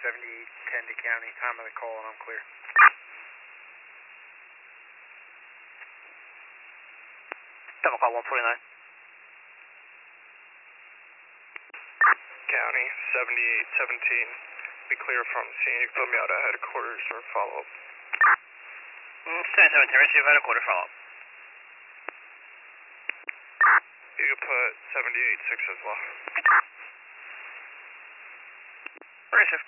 7810 to county, time of the call, and I'm clear. Double call 149. County 7817. Be clear from scene. You can put me out at headquarters or follow up. 7710, receive headquarters follow up. You can put 786 as well. Receive.